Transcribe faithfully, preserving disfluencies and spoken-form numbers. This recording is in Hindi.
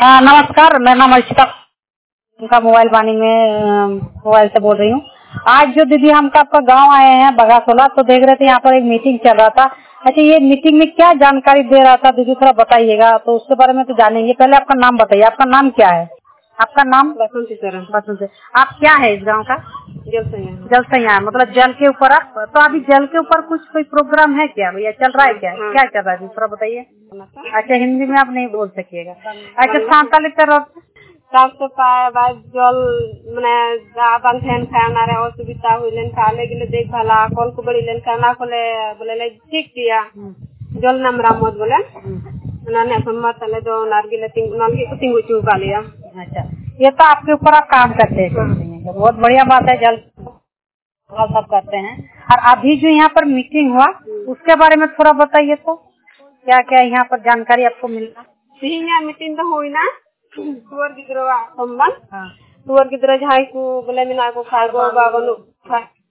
हाँ नमस्कार, मेरा नाम अर्चिता, उनका मोबाइल वाणी में मोबाइल से बोल रही हूँ। आज जो दीदी हम आपका गांव आए हैं बगासोला, तो देख रहे थे यहाँ पर एक मीटिंग चल रहा था। अच्छा, ये मीटिंग में क्या जानकारी दे रहा था दीदी, थोड़ा बताइएगा। तो उसके बारे में तो जानेंगे, पहले आपका नाम बताइए। आपका नाम क्या है? आपका नाम? बसंती सरन। बसंती। आप क्या है इस गाँव का? जल सैया। जल सैया, मतलब जल के ऊपर आप। तो अभी जल के ऊपर कुछ कोई प्रोग्राम है क्या भैया, चल रहा है क्या? हाँ। क्या चल रहा है थोड़ा बताइए। अच्छा, हिंदी में आप नहीं बोल सकिएगा। अच्छा, सांताली तरफ सप्ताह जल माने बांग फैन खाना रे असुविधा हुइलेन काले गिले देख भला कॉल को बड़ी लेन खाना खोले बोले ले ठीक किया जल नाम रामोद बोले नाने सम्मत तले दो नारगिले तिंग नारगी को तिंग चुका लिया। अच्छा, ये तो आपके ऊपर आप काम करते हैं, बहुत बढ़िया बात है। जल सब करते हैं। और अभी जो यहाँ पर मीटिंग हुआ उसके बारे में थोड़ा बताइए, तो क्या क्या यहाँ पर जानकारी आपको मिला? यहाँ मीटिंग तो हुई ना तुअर गिद्रो सम्मान तुअर गिद्रो जहाँ को बोले मिना को खाए को बागनु